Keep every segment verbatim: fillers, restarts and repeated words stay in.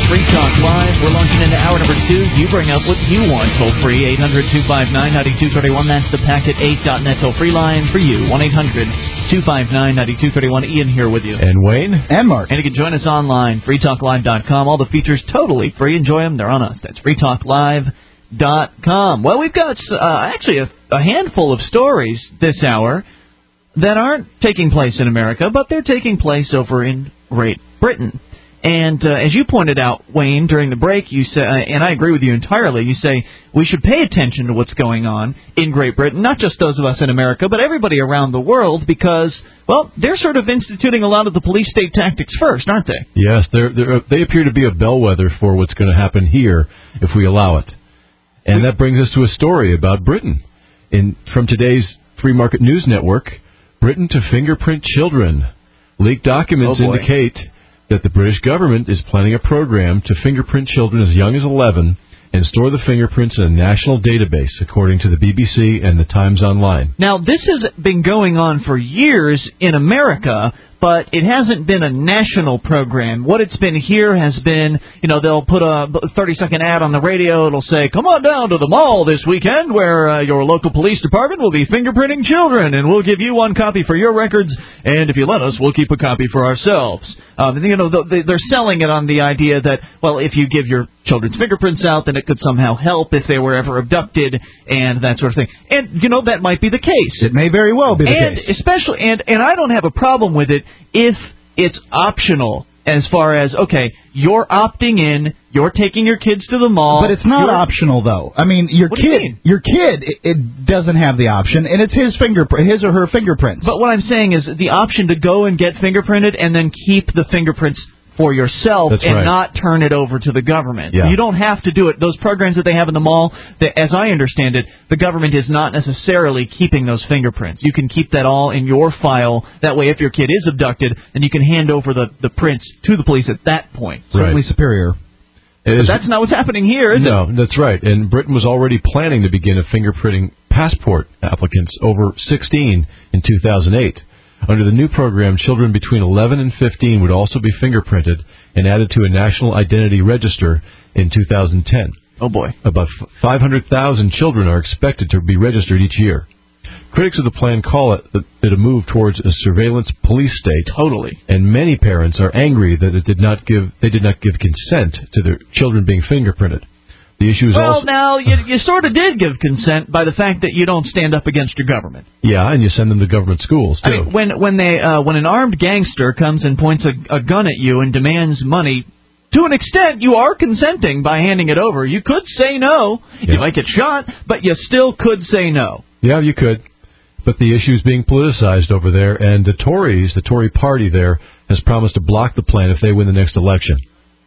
Free Talk Live. We're launching into hour number two. You bring up what you want toll-free. eight hundred two five nine nine two three one. That's the packet eight dot net toll-free line for you. one eight hundred two five nine nine two three one. Ian here with you. And Wayne. And Mark. And you can join us online, free talk live dot com. All the features totally free. Enjoy them. They're on us. That's free talk live dot com. Well, we've got uh, actually a, a handful of stories this hour that aren't taking place in America, but they're taking place over in Great Britain. And uh, as you pointed out, Wayne, during the break, you say, uh, and I agree with you entirely, you say we should pay attention to what's going on in Great Britain, not just those of us in America, but everybody around the world, because, well, they're sort of instituting a lot of the police state tactics first, aren't they? Yes, they're, they're, they appear to be a bellwether for what's going to happen here if we allow it. And that brings us to a story about Britain. In, from today's Free Market News Network, Britain to fingerprint children. Leaked documents oh indicate that the British government is planning a program to fingerprint children as young as eleven and store the fingerprints in a national database, according to the B B C and the Times Online. Now, this has been going on for years in America, but it hasn't been a national program. What it's been here has been, you know, they'll put a thirty-second ad on the radio. It'll say, come on down to the mall this weekend where uh, your local police department will be fingerprinting children, and we'll give you one copy for your records, and if you let us, we'll keep a copy for ourselves. Um, you know, they're selling it on the idea that, well, if you give your children's fingerprints out, then it could somehow help if they were ever abducted and that sort of thing. And, you know, that might be the case. It may very well be the and case. Especially, and, and I don't have a problem with it if it's optional as far as, okay, you're opting in, you're taking your kids to the mall. But it's not you're... optional, though. I mean, your what kid, do you mean? your kid, it, it doesn't have the option, and it's his fingerprint, his or her fingerprints. But what I'm saying is the option to go and get fingerprinted and then keep the fingerprints for yourself. That's and right. Not turn it over to the government. Yeah. You don't have to do it. Those programs that they have in the mall, that, as I understand it, the government is not necessarily keeping those fingerprints. You can keep that all in your file. That way, if your kid is abducted, then you can hand over the, the prints to the police at that point. Certainly right. superior. But that's not what's happening here, is no, it? No, that's right. And Britain was already planning to begin a fingerprinting passport applicants over sixteen in two thousand eight. Under the new program, children between eleven and fifteen would also be fingerprinted and added to a national identity register in two thousand ten. Oh, boy. About five hundred thousand children are expected to be registered each year. Critics of the plan call it, it a move towards a surveillance police state. Totally. And many parents are angry that it did not give they did not give consent to their children being fingerprinted. The issue is well, also... now, you, you sort of did give consent by the fact that you don't stand up against your government. Yeah, and you send them to government schools, too. I mean, when, when, they, uh, when an armed gangster comes and points a, a gun at you and demands money, to an extent, you are consenting by handing it over. You could say no. Yeah. You might get shot, but you still could say no. Yeah, you could. But the issue is being politicized over there, and the Tories, the Tory party there, has promised to block the plan if they win the next election.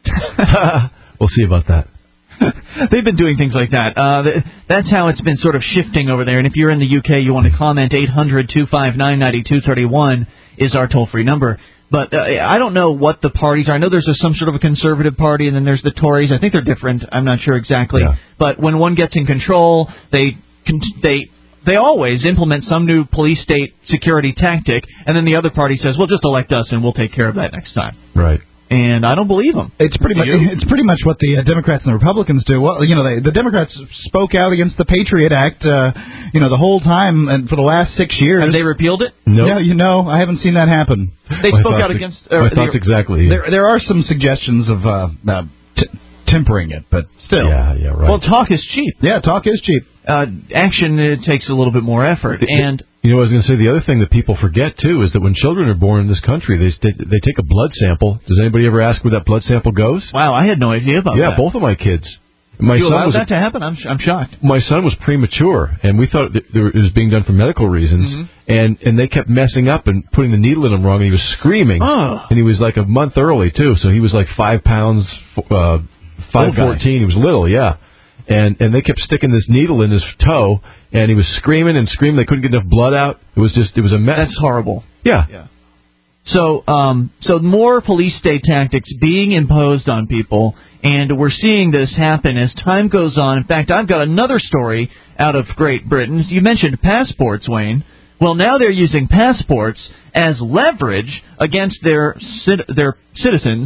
We'll see about that. They've been doing things like that. Uh, that's how it's been sort of shifting over there. And if you're in the U K, you want to comment, eight hundred two five nine nine two three one is our toll-free number. But uh, I don't know what the parties are. I know there's a, some sort of a conservative party, and then there's the Tories. I think they're different. I'm not sure exactly. Yeah. But when one gets in control, they they they always implement some new police state security tactic, and then the other party says, well, just elect us, and we'll take care of that next time. Right. And I don't believe them. It's pretty much it's pretty much what the uh, Democrats and the Republicans do. Well, you know, they, the Democrats spoke out against the Patriot Act, uh, you know, the whole time and for the last six years. Have they repealed it? No. Yeah, you know, I haven't seen that happen. They My spoke out thoughts, against. Uh, my thoughts the, exactly. Yeah. There, there are some suggestions of uh, uh, t- tempering it, but still. Yeah, yeah, right. Well, talk is cheap. Yeah, talk is cheap. Uh, action it takes a little bit more effort, and. You know, I was going to say, the other thing that people forget, too, is that when children are born in this country, they they take a blood sample. Does anybody ever ask where that blood sample goes? Wow, I had no idea about yeah, that. Yeah, both of my kids. My you son allowed was that to happen? I'm I'm shocked. My son was premature, and we thought that it was being done for medical reasons, mm-hmm. and, and they kept messing up and putting the needle in him wrong, and he was screaming. Oh. And he was like a month early, too, so he was like five pounds, uh, five fourteen. He was little, yeah. And and they kept sticking this needle in his toe, and he was screaming and screaming. They couldn't get enough blood out. It was just, it was a mess. That's horrible. Yeah. Yeah. So, um, so more police state tactics being imposed on people, and we're seeing this happen as time goes on. In fact, I've got another story out of Great Britain. You mentioned passports, Wayne. Well, now they're using passports as leverage against their their citizens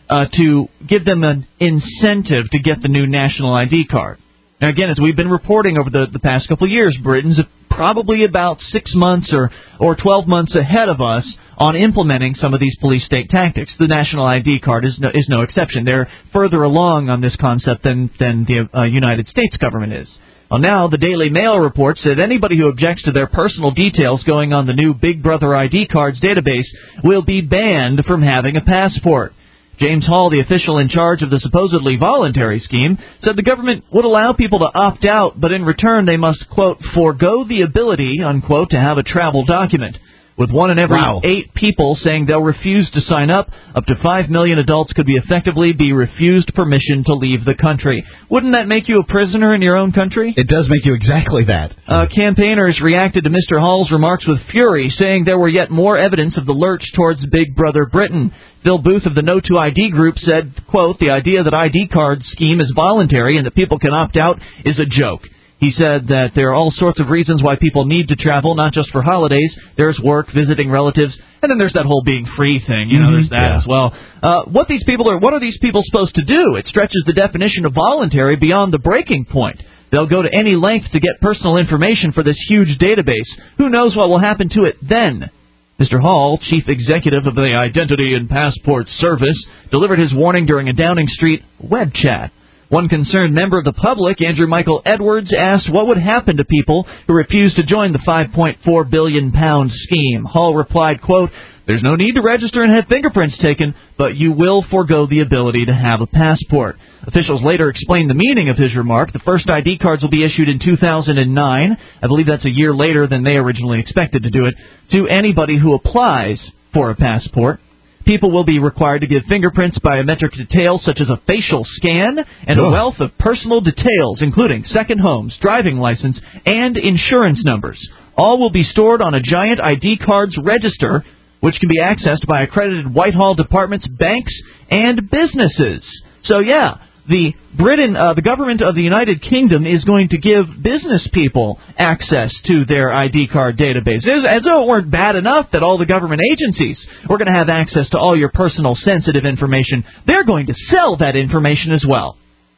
uh, to give them an incentive to get the new national I D card. Now, again, as we've been reporting over the, the past couple of years, Britain's probably about six months or, or twelve months ahead of us on implementing some of these police state tactics. The national I D card is no, is no exception. They're further along on this concept than, than the uh, United States government is. Well, now, the Daily Mail reports that anybody who objects to their personal details going on the new Big Brother I D cards database will be banned from having a passport. James Hall, the official in charge of the supposedly voluntary scheme, said the government would allow people to opt out, but in return they must, quote, forego the ability, unquote, to have a travel document. With one in every wow. eight people saying they'll refuse to sign up, up to five million adults could be effectively be refused permission to leave the country. Wouldn't that make you a prisoner in your own country? It does make you exactly that. Uh, campaigners reacted to Mister Hall's remarks with fury, saying there were yet more evidence of the lurch towards Big Brother Britain. Phil Booth of the No two I D group said, quote, the idea that I D card scheme is voluntary and that people can opt out is a joke. He said that there are all sorts of reasons why people need to travel, not just for holidays. There's work, visiting relatives, and then there's that whole being free thing. You know, mm-hmm. there's that yeah. as well. Uh, what these people are, what are these people supposed to do? It stretches the definition of voluntary beyond the breaking point. They'll go to any length to get personal information for this huge database. Who knows what will happen to it then? Mister Hall, chief executive of the Identity and Passport Service, delivered his warning during a Downing Street web chat. One concerned member of the public, Andrew Michael Edwards, asked what would happen to people who refused to join the five point four billion pound scheme. Hall replied, quote, there's no need to register and have fingerprints taken, but you will forego the ability to have a passport. Officials later explained the meaning of his remark. The first I D cards will be issued in two thousand nine. I believe that's a year later than they originally expected to do it, to anybody who applies for a passport. People will be required to give fingerprints, biometric details such as a facial scan, and oh. a wealth of personal details, including second homes, driving license, and insurance numbers. All will be stored on a giant I D cards register, which can be accessed by accredited Whitehall departments, banks, and businesses. So, yeah, the Britain, uh, the government of the United Kingdom is going to give business people access to their I D card database. As, as though it weren't bad enough that all the government agencies were going to have access to all your personal sensitive information. They're going to sell that information as well.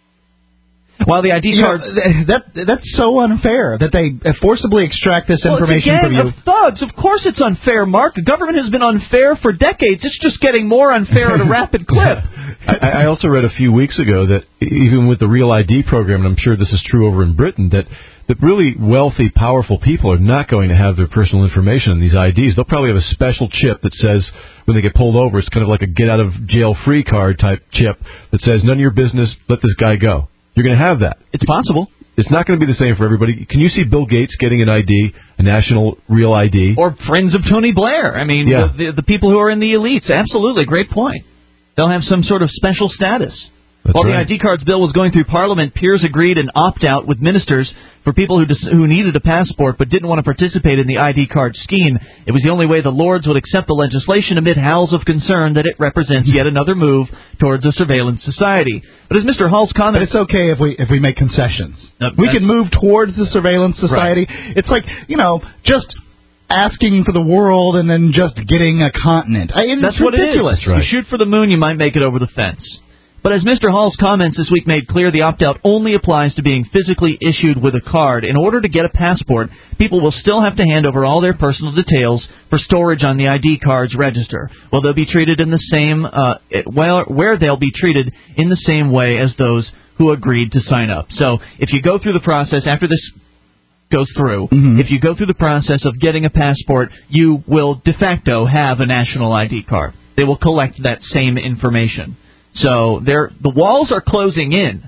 While the I D cards... You know, that, that's so unfair, that they forcibly extract this well, information it's a gang from you. of thugs. Of course it's unfair, Mark. The government has been unfair for decades. It's just getting more unfair at a rapid clip. I, I also read a few weeks ago that even with the Real I D program, and I'm sure this is true over in Britain, that, that really wealthy, powerful people are not going to have their personal information in these I Ds. They'll probably have a special chip that says when they get pulled over, it's kind of like a get-out-of-jail-free card type chip that says, none of your business, let this guy go. You're going to have that. It's possible. It's not going to be the same for everybody. Can you see Bill Gates getting an I D, a national real I D? Or friends of Tony Blair. I mean, yeah. the, the, the people who are in the elites. Absolutely. Great point. They'll have some sort of special status. That's While right. the I D cards bill was going through Parliament, peers agreed an opt-out with ministers for people who dis- who needed a passport but didn't want to participate in the I D card scheme. It was the only way the Lords would accept the legislation amid howls of concern that it represents yet another move towards a surveillance society. But as Mister Hall's comment... But it's okay if we if we make concessions. Uh, we can move towards the surveillance society. Right. It's like, you know, just... asking for the world and then just getting a continent. I, it's That's ridiculous. what it is. Right. You shoot for the moon, you might make it over the fence. But as Mister Hall's comments this week made clear, the opt-out only applies to being physically issued with a card. In order to get a passport, people will still have to hand over all their personal details for storage on the I D cards register. Well, they'll be treated in the same, uh, well, where they'll be treated in the same way as those who agreed to sign up. So if you go through the process after this goes through, mm-hmm. if you go through the process of getting a passport, you will de facto have a national I D card. They will collect that same information. So there, the walls are closing in.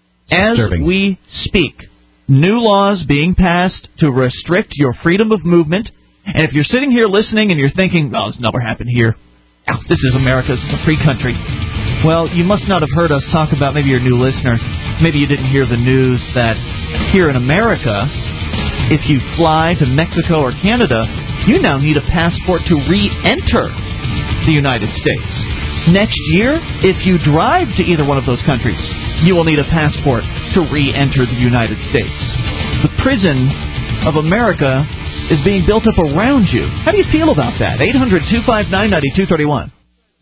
As Disturbing. we speak, new laws being passed to restrict your freedom of movement. And if you're sitting here listening and you're thinking, oh, it's never happened here. Oh, this is America. This is a free country. Well, you must not have heard us talk about, maybe you're a new listener, maybe you didn't hear the news that here in America, if you fly to Mexico or Canada, you now need a passport to re-enter the United States. Next year, if you drive to either one of those countries, you will need a passport to re-enter the United States. The prison of America is being built up around you. How do you feel about that? eight hundred two five nine nine two three one.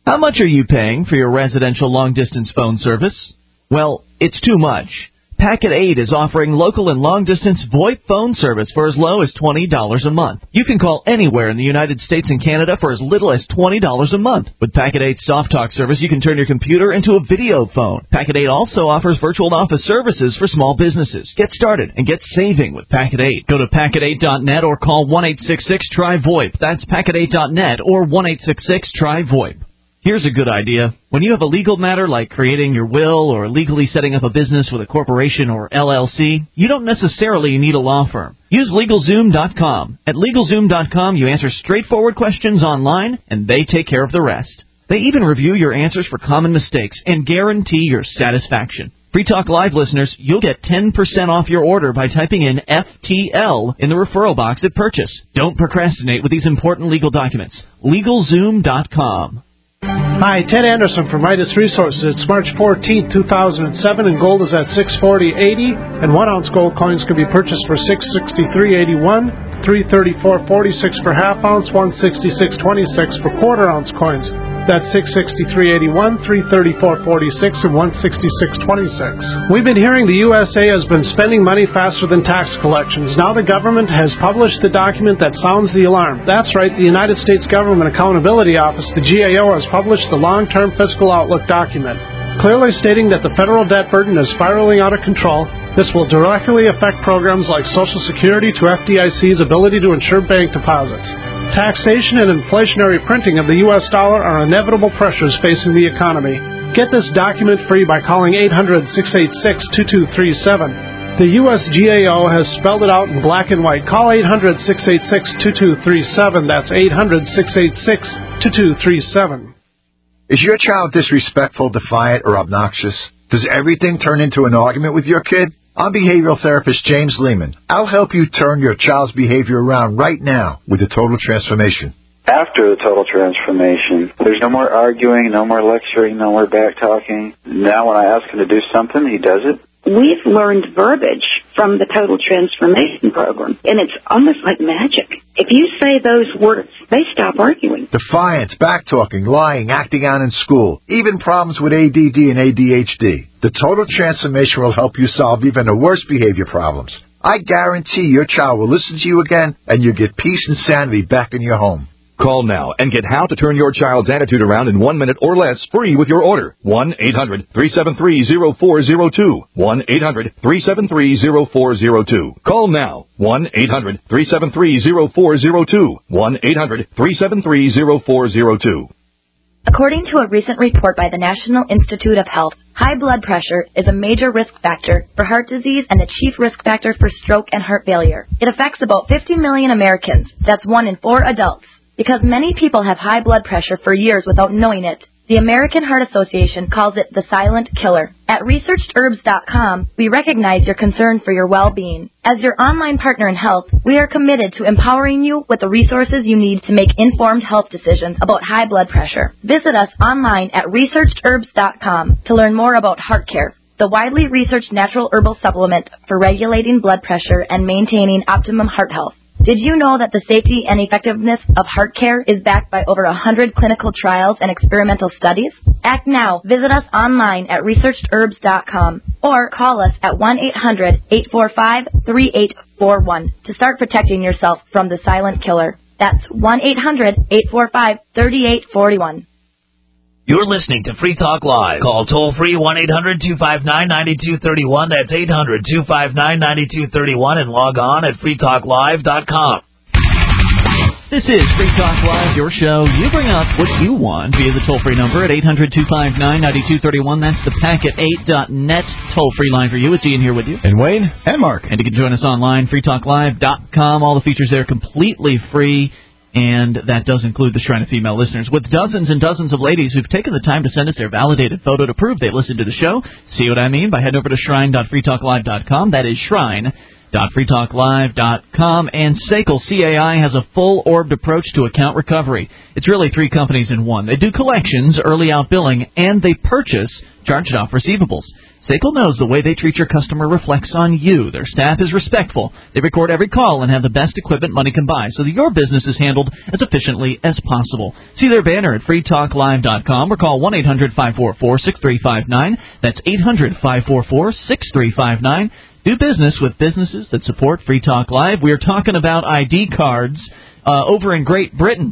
How much are you paying for your residential long-distance phone service? Well, it's too much. Packet eight is offering local and long-distance VoIP phone service for as low as twenty dollars a month. You can call anywhere in the United States and Canada for as little as twenty dollars a month. With Packet eight's Soft Talk service, you can turn your computer into a video phone. Packet eight also offers virtual office services for small businesses. Get started and get saving with Packet eight. Go to packet eight dot net or call one eight six six try VoIP. That's packet eight dot net or one eight six six try VoIP. Here's a good idea. When you have a legal matter like creating your will or legally setting up a business with a corporation or L L C, you don't necessarily need a law firm. Use LegalZoom dot com. At LegalZoom dot com, you answer straightforward questions online, and they take care of the rest. They even review your answers for common mistakes and guarantee your satisfaction. Free Talk Live listeners, you'll get ten percent off your order by typing in F T L in the referral box at purchase. Don't procrastinate with these important legal documents. LegalZoom dot com. Hi, Ted Anderson from Midas Resources. It's March fourteenth, two thousand seven, and gold is at six forty eighty, and one ounce gold coins can be purchased for six sixty-three eighty-one, three thirty-four forty-six for half ounce, one sixty-six twenty-six for quarter ounce coins. That's six sixty-three eighty-one, three thirty-four forty-six, and one sixty-six twenty-six. We've been hearing the U S A has been spending money faster than tax collections. Now the government has published the document that sounds the alarm. That's right, the United States Government Accountability Office, the G A O, has published the Long-Term Fiscal Outlook document, clearly stating that the federal debt burden is spiraling out of control. This will directly affect programs like Social Security to F D I C's ability to insure bank deposits. Taxation and inflationary printing of the U S dollar are inevitable pressures facing the economy. Get this document free by calling eight hundred, six eight six, two two three seven. The U S G A O has spelled it out in black and white. Call eight hundred, six eight six, two two three seven. That's eight hundred, six eight six, two two three seven. Is your child disrespectful, defiant, or obnoxious? Does everything turn into an argument with your kid? I'm behavioral therapist James Lehman. I'll help you turn your child's behavior around right now with the Total Transformation. After the Total Transformation, there's no more arguing, no more lecturing, no more back-talking. Now when I ask him to do something, he does it. We've learned verbiage from the Total Transformation Program, and it's almost like magic. If you say those words, they stop arguing. Defiance, back-talking, lying, acting out in school, even problems with A D D and A D H D. The Total Transformation will help you solve even the worst behavior problems. I guarantee your child will listen to you again, and you'll get peace and sanity back in your home. Call now and get how to turn your child's attitude around in one minute or less free with your order. one eight hundred, three seven three, zero four zero two. one eight hundred, three seven three, zero four zero two. Call now. one eight hundred, three seven three, zero four zero two. one eight hundred, three seven three, zero four zero two. According to a recent report by the National Institute of Health, high blood pressure is a major risk factor for heart disease and the chief risk factor for stroke and heart failure. It affects about fifty million Americans. That's one in four adults. Because many people have high blood pressure for years without knowing it, the American Heart Association calls it the silent killer. At researched herbs dot com, we recognize your concern for your well-being. As your online partner in health, we are committed to empowering you with the resources you need to make informed health decisions about high blood pressure. Visit us online at researched herbs dot com to learn more about HeartCare, the widely researched natural herbal supplement for regulating blood pressure and maintaining optimum heart health. Did you know that the safety and effectiveness of HeartCare is backed by over one hundred clinical trials and experimental studies? Act now. Visit us online at researched herbs dot com or call us at one eight hundred, eight four five, three eight four one to start protecting yourself from the silent killer. That's one eight hundred, eight four five, three eight four one. You're listening to Free Talk Live. Call toll-free one eight hundred, two five nine, nine two three one. That's eight hundred, two five nine, nine two three one and log on at free talk live dot com. This is Free Talk Live, your show. You bring up what you want via the toll-free number at eight hundred, two five nine, nine two three one. That's the packet eight dot net toll-free line for you. It's Ian here with you. And Wayne. And Mark. And you can join us online, free talk live dot com. All the features there completely free. And that does include the Shrine of Female Listeners, with dozens and dozens of ladies who've taken the time to send us their validated photo to prove they listened to the show. See what I mean? By heading over to shrine dot free talk live dot com. That is shrine dot free talk live dot com. And S A C L, C A I, has a full-orbed approach to account recovery. It's really three companies in one. They do collections, early out billing, and they purchase charged-off receivables. SACL knows the way they treat your customer reflects on you. Their staff is respectful. They record every call and have the best equipment money can buy so that your business is handled as efficiently as possible. See their banner at free talk live dot com or call one eight hundred five four four six three five nine. That's eight hundred five four four six three five nine. Do business with businesses that support Free Talk Live. We are talking about I D cards uh, over in Great Britain.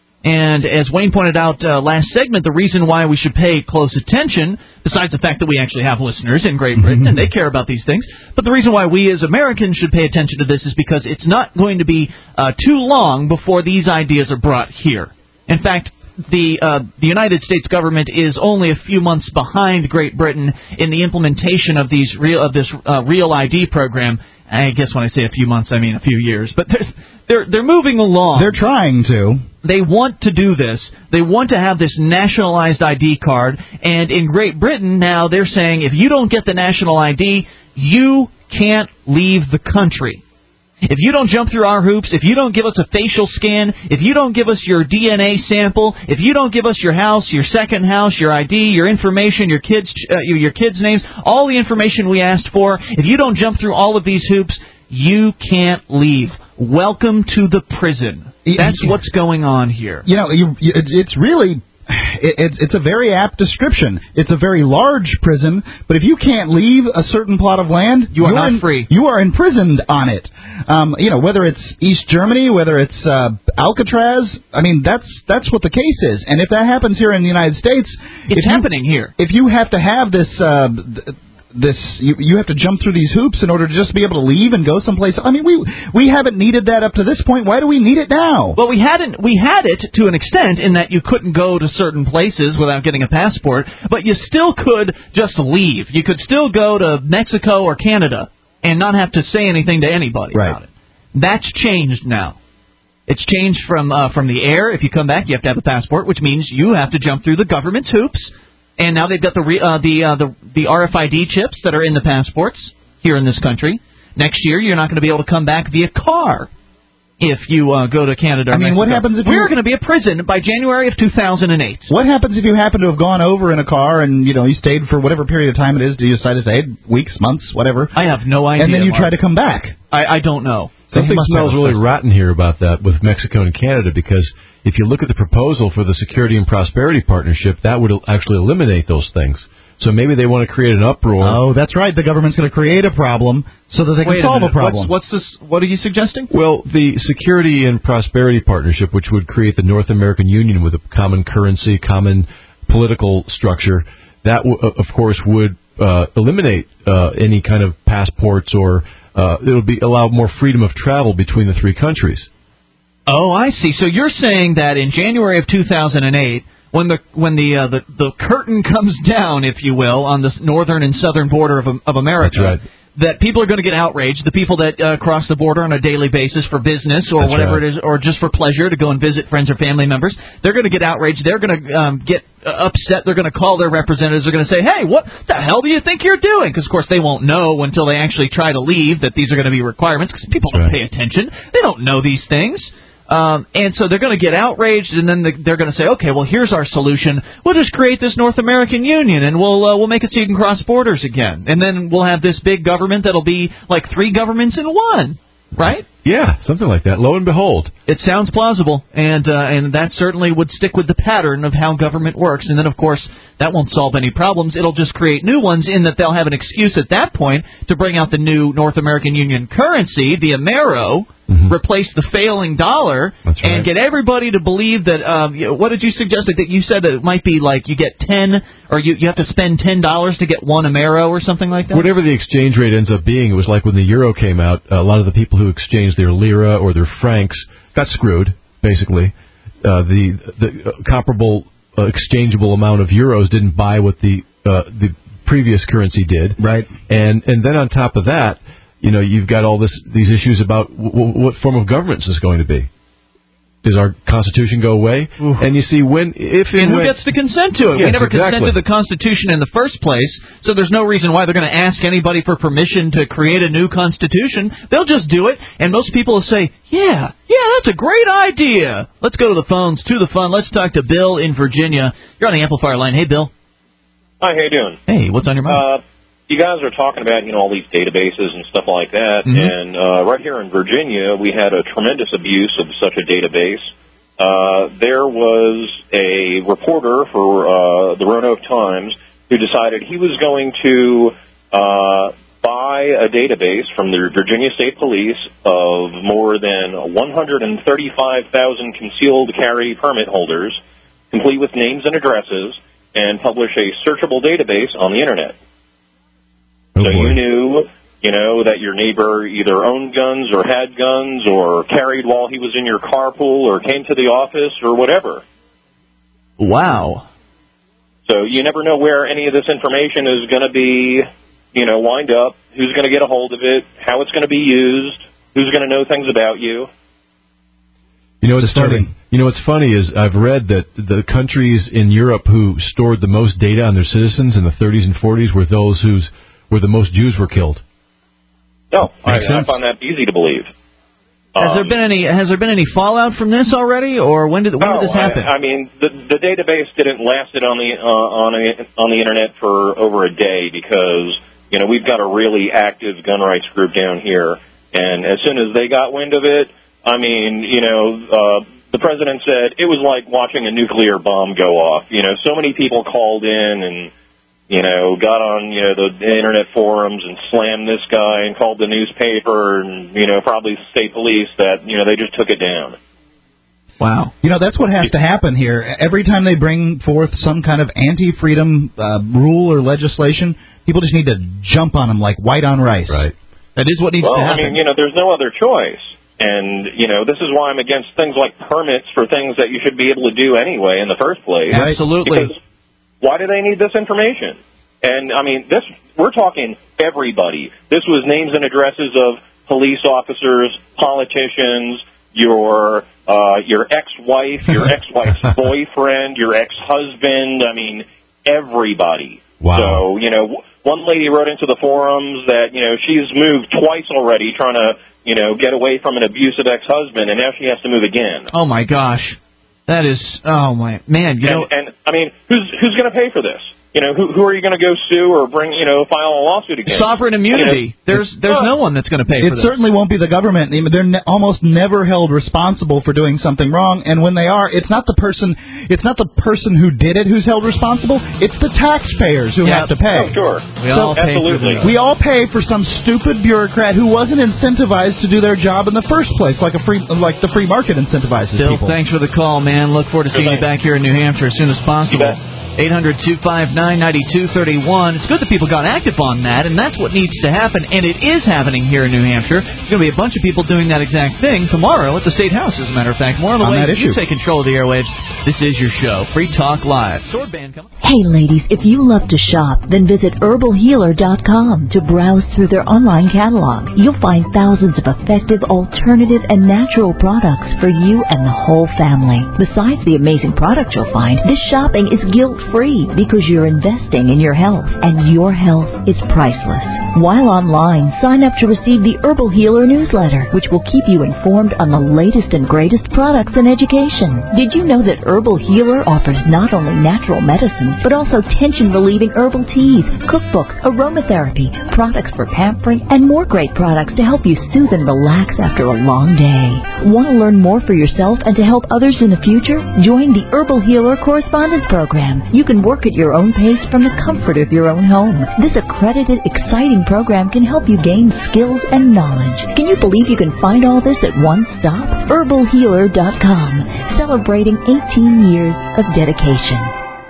And as Wayne pointed out uh, last segment, the reason why we should pay close attention, besides the fact that we actually have listeners in Great Britain and they care about these things, but the reason why we as Americans should pay attention to this is because it's not going to be uh, too long before these ideas are brought here. In fact, the uh, the United States government is only a few months behind Great Britain in the implementation of these real of this uh, Real I D program. I guess when I say a few months, I mean a few years, but they're they're, they're moving along. They're trying to. They want to do this. They want to have this nationalized I D card, and in Great Britain now they're saying if you don't get the national I D, you can't leave the country. If you don't jump through our hoops, if you don't give us a facial scan, if you don't give us your D N A sample, if you don't give us your house, your second house, your I D, your information, your kids, uh, your kids' names, all the information we asked for, if you don't jump through all of these hoops, you can't leave. Welcome to the prison. That's what's going on here. You know, you, you, it's really... It, it's a very apt description. It's a very large prison, but if you can't leave a certain plot of land, you are not in, free. You are imprisoned on it. Um, you know, whether it's East Germany, whether it's uh, Alcatraz. I mean, that's that's what the case is. And if that happens here in the United States, it's happening you, here. If you have to have this. Uh, th- This you, you have to jump through these hoops in order to just be able to leave and go someplace. I mean, we we haven't needed that up to this point. Why do we need it now? Well, we hadn't. We had it to an extent in that you couldn't go to certain places without getting a passport, but you still could just leave. You could still go to Mexico or Canada and not have to say anything to anybody right. about it. That's changed now. It's changed from uh, from the air. If you come back, you have to have a passport, which means you have to jump through the government's hoops. And now they've got the re, uh, the, uh, the the R F I D chips that are in the passports here in this country. Next year, you're not going to be able to come back via car if you uh, go to Canada or I mean, Mexico. what happens if we're you... going to be a prison by January of two thousand eight? What happens if you happen to have gone over in a car and you know you stayed for whatever period of time it is? Do you decide to stay weeks, months, whatever? I have no idea. And then you Mark. try to come back. I, I don't know. Something smells really rotten here about that with Mexico and Canada, because if you look at the proposal for the Security and Prosperity Partnership, that would actually eliminate those things. So maybe they want to create an uproar. Oh, that's right. The government's going to create a problem so that they Wait can solve a, a problem. What's, what's this? What are you suggesting? Well, the Security and Prosperity Partnership, which would create the North American Union with a common currency, common political structure, that, w- of course, would uh, eliminate uh, any kind of passports or uh, it'll be allow more freedom of travel between the three countries. Oh, I see. So you're saying that in January of two thousand eight, when the when the uh, the, the curtain comes down, if you will, on the northern and southern border of of America, That's right. that people are going to get outraged. The people that uh, cross the border on a daily basis for business or That's whatever right. it is, or just for pleasure to go and visit friends or family members, they're going to get outraged. They're going to um, get uh, upset. They're going to call their representatives. They're going to say, "Hey, what the hell do you think you're doing?" Because of course they won't know until they actually try to leave that these are going to be requirements. Because people That's don't right. pay attention. They don't know these things. Um, and so they're going to get outraged, and then they're going to say, "Okay, well, here's our solution. We'll just create this North American Union, and we'll uh, we'll make it so you can cross borders again. And then we'll have this big government that'll be like three governments in one, right?" Yeah, something like that. Lo and behold. It sounds plausible, and uh, and that certainly would stick with the pattern of how government works. And then, of course, that won't solve any problems. It'll just create new ones in that they'll have an excuse at that point to bring out the new North American Union currency, the Amero, mm-hmm. replace the failing dollar, That's right. and get everybody to believe that, um, you know, what did you suggest? That you said that it might be like you get ten, or you, you have to spend ten dollars to get one Amero or something like that? Whatever the exchange rate ends up being, it was like when the euro came out, a lot of the people who exchanged their lira or their francs got screwed, basically. Uh, the the uh, comparable uh, exchangeable amount of euros didn't buy what the uh, the previous currency did. Right. And and then on top of that, you know, you've got all this these issues about w- w- what form of government is this going to be. Does our Constitution go away? Ooh. And you see, when if and, and who when, gets to consent to it? Yes, we never exactly. consented to the Constitution in the first place, so there's no reason why they're going to ask anybody for permission to create a new Constitution. They'll just do it, and most people will say, yeah, yeah, that's a great idea. Let's go to the phones, to the fun. Let's talk to Bill in Virginia. You're on the Amplifier line. Hey, Bill. Hi, how you doing? Hey, what's on your mind? Uh, you guys are talking about, you know, all these databases and stuff like that, mm-hmm. and uh, right here in Virginia, we had a tremendous abuse of such a database. Uh, there was a reporter for uh, the Roanoke Times who decided he was going to uh, buy a database from the Virginia State Police of more than one hundred thirty-five thousand concealed carry permit holders, complete with names and addresses, and publish a searchable database on the Internet. Oh, so boy. you knew, you know, that your neighbor either owned guns or had guns or carried while he was in your carpool or came to the office or whatever. Wow. So you never know where any of this information is going to be, you know, wind up, who's going to get a hold of it, how it's going to be used, who's going to know things about you. You know what's funny? You know what's funny is I've read that the countries in Europe who stored the most data on their citizens in the thirties and forties were those whose where the most Jews were killed. No, I, I find that easy to believe. Has um, there been any Has there been any fallout from this already, or when did when no, did this happen? I, I mean, the the database didn't last it on the uh, on a, on the internet for over a day because you know we've got a really active gun rights group down here, and as soon as they got wind of it, I mean, you know, uh, the president said it was like watching a nuclear bomb go off. You know, so many people called in and, you know, got on, you know, the internet forums and slammed this guy and called the newspaper and, you know, probably state police that, you know, they just took it down. Wow. You know, that's what has to happen here. Every time they bring forth some kind of anti-freedom uh, rule or legislation, people just need to jump on them like white on rice. Right. That is what needs well, to happen. I mean, you know, there's no other choice. And, you know, this is why I'm against things like permits for things that you should be able to do anyway in the first place. Absolutely. Because why do they need this information? And, I mean, this we're talking everybody. This was names and addresses of police officers, politicians, your uh, your ex-wife, your ex-wife's boyfriend, your ex-husband. I mean, everybody. Wow. So, you know, one lady wrote into the forums that, you know, she's moved twice already trying to, you know, get away from an abusive ex-husband, and now she has to move again. Oh, my gosh. That is, oh, my, man, you and, know. And, I mean, who's who's going to pay for this? You know, who who are you going to go sue or bring, you know, file a lawsuit against? Sovereign immunity. You know, there's there's no one that's going to pay for it this. It certainly won't be the government. They're ne- almost never held responsible for doing something wrong, and when they are, it's not the person it's not the person who did it who's held responsible. It's the taxpayers who yep. have to pay. Oh, sure. We so, all pay absolutely. For we all pay for some stupid bureaucrat who wasn't incentivized to do their job in the first place, like a free like the free market incentivizes Bill, people. Thanks for the call, man. Look forward to seeing you back here in New Hampshire as soon as possible. eight hundred two five nine nine two three one. It's good that people got active on that, and that's what needs to happen, and it is happening here in New Hampshire. There's going to be a bunch of people doing that exact thing tomorrow at the State House, as a matter of fact. More on the on way. That issue. You take control of the airwaves. This is your show, Free Talk Live. Sword Band coming. Hey, ladies, if you love to shop, then visit herbal healer dot com to browse through their online catalog. You'll find thousands of effective, alternative, and natural products for you and the whole family. Besides the amazing products you'll find, this shopping is guilt-free because you're investing in your health, and your health is priceless. While online, sign up to receive the Herbal Healer newsletter, which will keep you informed on the latest and greatest products and education. Did you know that Herbal Healer offers not only natural medicine, but also tension-relieving herbal teas, cookbooks, aromatherapy, products for pampering, and more great products to help you soothe and relax after a long day? Want to learn more for yourself and to help others in the future? Join the Herbal Healer Correspondence Program. You can work at your own pace from the comfort of your own home. This accredited, exciting program can help you gain skills and knowledge. Can you believe you can find all this at one stop? herbal healer dot com, celebrating eighteen years of dedication.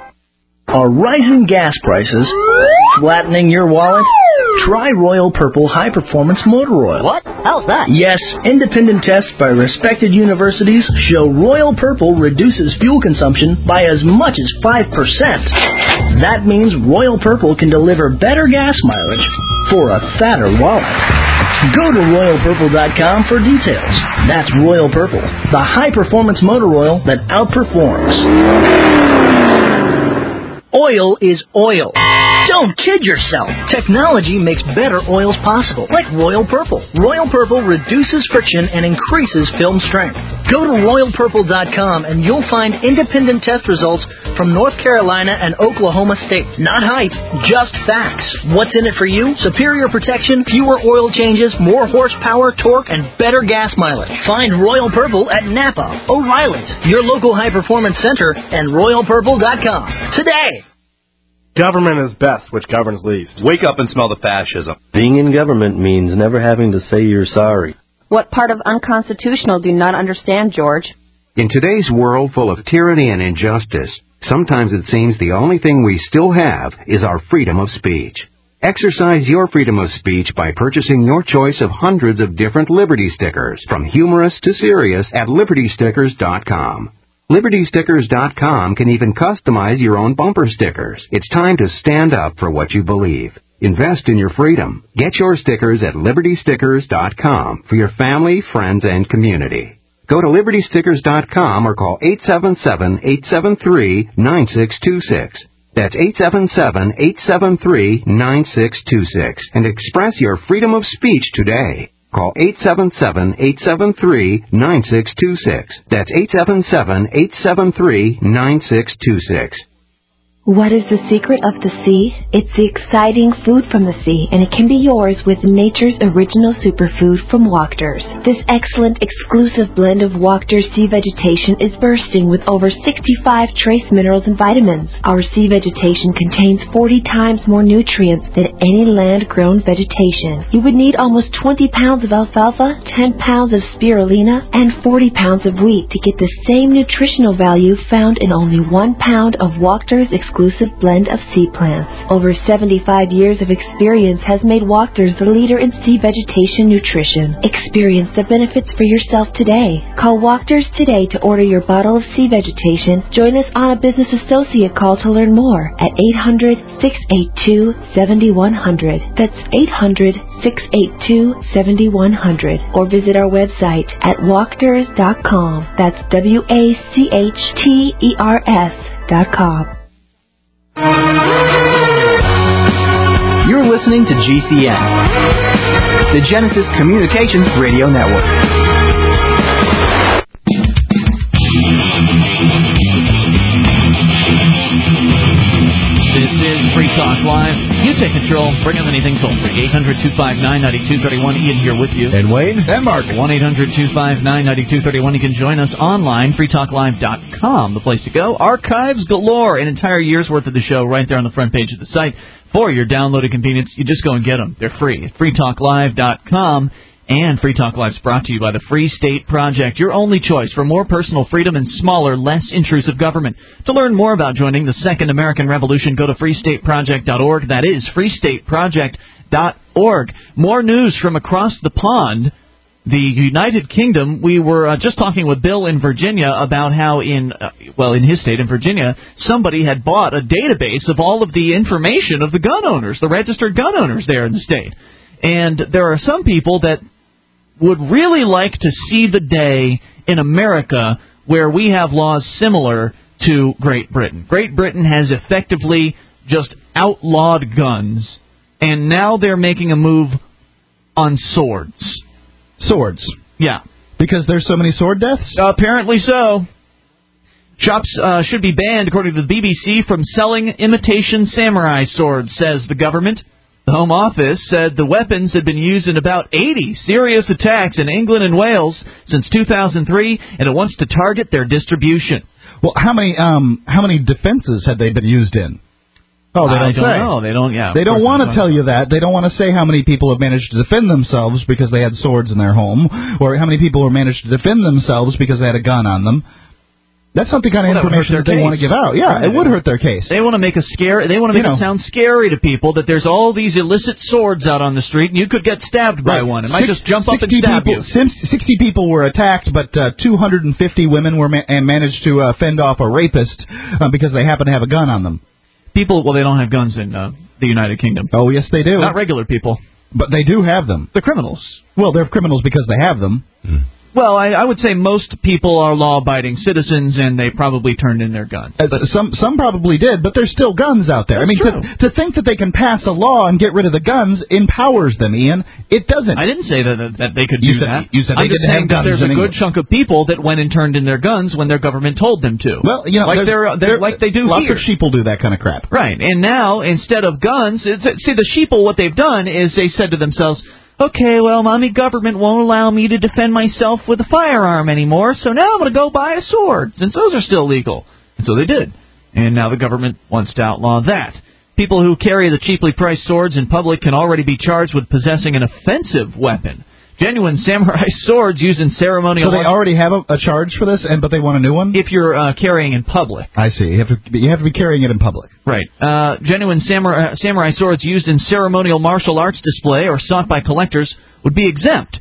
Are rising gas prices flattening your wallet? Try Royal Purple High Performance Motor Oil. What? How's that? Yes, independent tests by respected universities show Royal Purple reduces fuel consumption by as much as five percent. That means Royal Purple can deliver better gas mileage for a fatter wallet. Go to royal purple dot com for details. That's Royal Purple, the high-performance motor oil that outperforms. Oil is oil, Don't kid yourself. Technology makes better oils possible, like Royal Purple. Royal Purple reduces friction and increases film strength. Go to Royal Purple dot com and you'll find independent test results from North Carolina and Oklahoma states. Not hype, just facts. What's in it for you? Superior protection, fewer oil changes, more horsepower, torque, and better gas mileage. Find Royal Purple at Napa, O'Reilly's, your local high-performance center, and Royal Purple dot com today. Government is best, which governs least. Wake up and smell the fascism. Being in government means never having to say you're sorry. What part of unconstitutional do you not understand, George? In today's world full of tyranny and injustice, sometimes it seems the only thing we still have is our freedom of speech. Exercise your freedom of speech by purchasing your choice of hundreds of different Liberty stickers, from humorous to serious, at Liberty Stickers dot com. Liberty Stickers dot com can even customize your own bumper stickers. It's time to stand up for what you believe. Invest in your freedom. Get your stickers at Liberty Stickers dot com for your family, friends, and community. Go to Liberty Stickers dot com or call eight seven seven, eight seven three, nine six two six. That's eight seven seven, eight seven three, nine six two six and express your freedom of speech today. Call eight seven seven, eight seven three, nine six two six. That's eight seven seven, eight seven three, nine six two six. What is the secret of the sea? It's the exciting food from the sea, and it can be yours with nature's original superfood from Wachters. This excellent, exclusive blend of Wachters sea vegetation is bursting with over sixty-five trace minerals and vitamins. Our sea vegetation contains forty times more nutrients than any land-grown vegetation. You would need almost twenty pounds of alfalfa, ten pounds of spirulina, and forty pounds of wheat to get the same nutritional value found in only one pound of Wachters exclusive exclusive blend of sea plants. Over seventy-five years of experience has made Wachters the leader in sea vegetation nutrition. Experience the benefits for yourself today. Call Wachters today to order your bottle of sea vegetation. Join us on a business associate call to learn more at eight hundred, six eight two, seven one zero zero. That's eight hundred, six eight two, seven one zero zero. Or visit our website at wachters dot com. That's W A C H T E R S dot com. You're listening to G C N, the Genesis Communications Radio Network. This is Free Talk Live. You take control. Bring up anything toll free. eight hundred, two five nine, nine two three one. Ian here with you. And Wayne. And Mark. one eight hundred, two five nine, nine two three one. You can join us online, free talk live dot com, the place to go. Archives galore. An entire year's worth of the show right there on the front page of the site. For your downloaded convenience, you just go and get them. They're free at free talk live dot com. And Free Talk Live is brought to you by the Free State Project, your only choice for more personal freedom and smaller, less intrusive government. To learn more about joining the Second American Revolution, go to free state project dot org. That is free state project dot org. More news from across the pond. The United Kingdom, we were uh, just talking with Bill in Virginia about how in, uh, well, in his state, in Virginia, somebody had bought a database of all of the information of the gun owners, the registered gun owners there in the state. And there are some people that would really like to see the day in America where we have laws similar to Great Britain. Great Britain has effectively just outlawed guns, and now they're making a move on swords. Swords? Yeah. Because there's so many sword deaths? Uh, apparently so. Shops uh, should be banned, according to the B B C, from selling imitation samurai swords, says the government. The Home Office said the weapons had been used in about eighty serious attacks in England and Wales since two thousand three, and it wants to target their distribution. Well, how many um, how many defenses had they been used in? Oh, they don't I don't say. know. They don't. Yeah. They don't want to tell you that. They don't want to say how many people have managed to defend themselves because they had swords in their home, or how many people have managed to defend themselves because they had a gun on them. That's not the kind of well, information that, that they case. want to give out. Yeah, right. It would hurt their case. They want to make a scare. They want to make you know, it sound scary to people that there's all these illicit swords out on the street, and you could get stabbed by right. one. It might Six, just jump up and stab people, you. sixty people were attacked, but uh, two hundred fifty women were ma- and managed to uh, fend off a rapist uh, because they happen to have a gun on them. People, well, they don't have guns in uh, the United Kingdom. Oh, yes, they do. Not regular people. But they do have them. The criminals. Well, they're criminals because they have them. Mm. Well, I, I would say most people are law-abiding citizens, and they probably turned in their guns. Uh, some some probably did, but there's still guns out there. That's I mean, to, to think that they can pass a law and get rid of the guns empowers them, Ian. It doesn't. I didn't say that that they could you do said, that. You said I'm they just didn't saying have that guns there's a in good England. chunk of people that went and turned in their guns when their government told them to. Well, you know, like they're, they're like they do lots here. of sheeple do that kind of crap. Right, and now instead of guns, it's, see the sheeple. What they've done is they said to themselves, okay, well, mommy government won't allow me to defend myself with a firearm anymore, so now I'm going to go buy a sword, since those are still legal. And so they did. And now the government wants to outlaw that. People who carry the cheaply priced swords in public can already be charged with possessing an offensive weapon. Genuine samurai swords used in ceremonial... So they already have a, a charge for this, and but they want a new one? If you're uh, carrying in public. I see. You have to you have to be carrying it in public. Right. Uh, genuine samurai, samurai swords used in ceremonial martial arts display or sought by collectors would be exempt.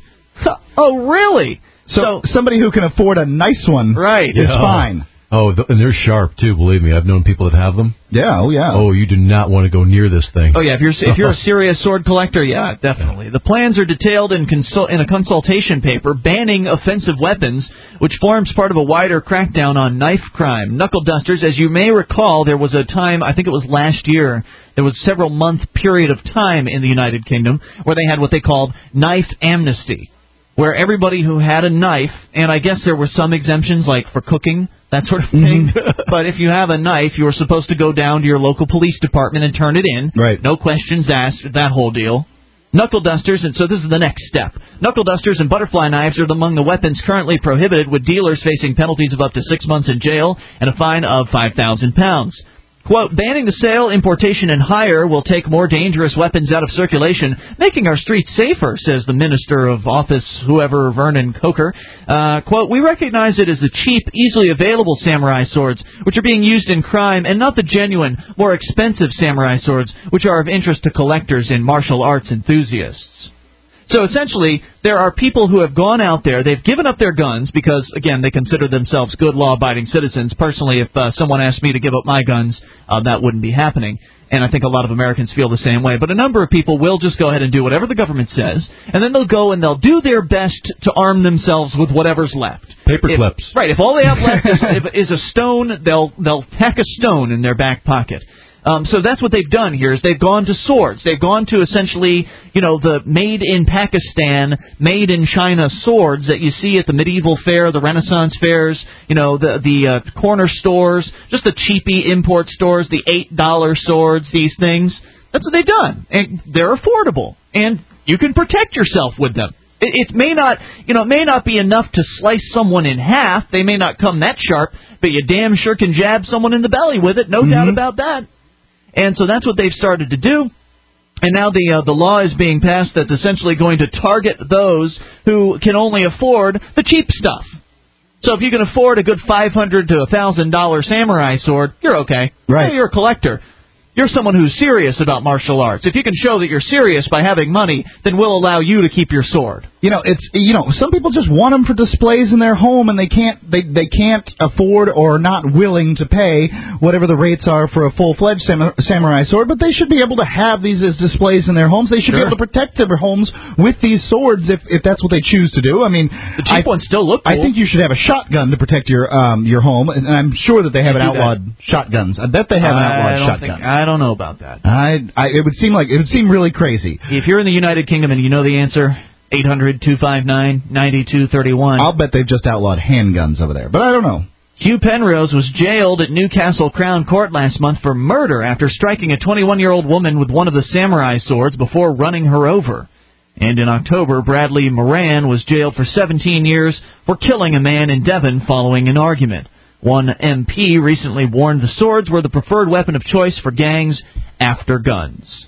Oh, really? So, So somebody who can afford a nice one right. is Yeah. fine. Oh, th- and they're sharp, too, believe me. I've known people that have them. Yeah, oh, yeah. Oh, you do not want to go near this thing. Oh, yeah, if you're if you're a serious sword collector, yeah, definitely. The plans are detailed in, consult, in a consultation paper banning offensive weapons, which forms part of a wider crackdown on knife crime. Knuckle dusters, as you may recall, there was a time, I think it was last year, there was a several month period of time in the United Kingdom where they had what they called knife amnesty, where everybody who had a knife, and I guess there were some exemptions, like for cooking, that sort of thing. Mm-hmm. But if you have a knife, you were supposed to go down to your local police department and turn it in. Right. No questions asked, that whole deal. Knuckle dusters, and so this is the next step. Knuckle dusters and butterfly knives are among the weapons currently prohibited, with dealers facing penalties of up to six months in jail and a fine of five thousand pounds. Quote, banning the sale, importation, and hire will take more dangerous weapons out of circulation, making our streets safer, says the Minister of Office, whoever, Vernon Coker. Uh, quote, we recognize it as the cheap, easily available samurai swords, which are being used in crime, and not the genuine, more expensive samurai swords, which are of interest to collectors and martial arts enthusiasts. So essentially, there are people who have gone out there, they've given up their guns because, again, they consider themselves good law-abiding citizens. Personally, if uh, someone asked me to give up my guns, uh, that wouldn't be happening. And I think a lot of Americans feel the same way. But a number of people will just go ahead and do whatever the government says, and then they'll go and they'll do their best to arm themselves with whatever's left. Paper If, clips. Right. If all they have left is, is a stone, they'll they'll pack a stone in their back pocket. Um, so that's what they've done here is they've gone to swords. They've gone to essentially, you know, the made in Pakistan, made in China swords that you see at the medieval fair, the Renaissance fairs, you know, the the uh, corner stores, just the cheapy import stores, the eight dollar swords, these things. That's what they've done. And they're affordable. And you can protect yourself with them. It, it may not, you know, it may not be enough to slice someone in half. They may not come that sharp, but you damn sure can jab someone in the belly with it. No mm-hmm. doubt about that. And so that's what they've started to do. And now the uh, the law is being passed that's essentially going to target those who can only afford the cheap stuff. So if you can afford a good five hundred dollars to one thousand dollars samurai sword, you're okay. Right. Hey, you're a collector. You're someone who's serious about martial arts. If you can show that you're serious by having money, then we'll allow you to keep your sword. You know, it's you know, some people just want them for displays in their home, and they can't they they can't afford or are not willing to pay whatever the rates are for a full-fledged sam- samurai sword. But they should be able to have these as displays in their homes. They should sure. be able to protect their homes with these swords if if that's what they choose to do. I mean, the cheap I, ones still look cool. I think you should have a shotgun to protect your um your home, and I'm sure that they have they an outlawed that. shotguns. I bet they have an outlawed I don't shotgun. Think, I don't know about that. I, I it would seem like it would seem really crazy. If you're in the United Kingdom and you know the answer, eight hundred two five nine nine two three one. I'll bet they've just outlawed handguns over there, but I don't know. Hugh Penrose was jailed at Newcastle Crown Court last month for murder after striking a twenty-one-year-old woman with one of the samurai swords before running her over. And in October, Bradley Moran was jailed for seventeen years for killing a man in Devon following an argument. One M P recently warned the swords were the preferred weapon of choice for gangs after guns.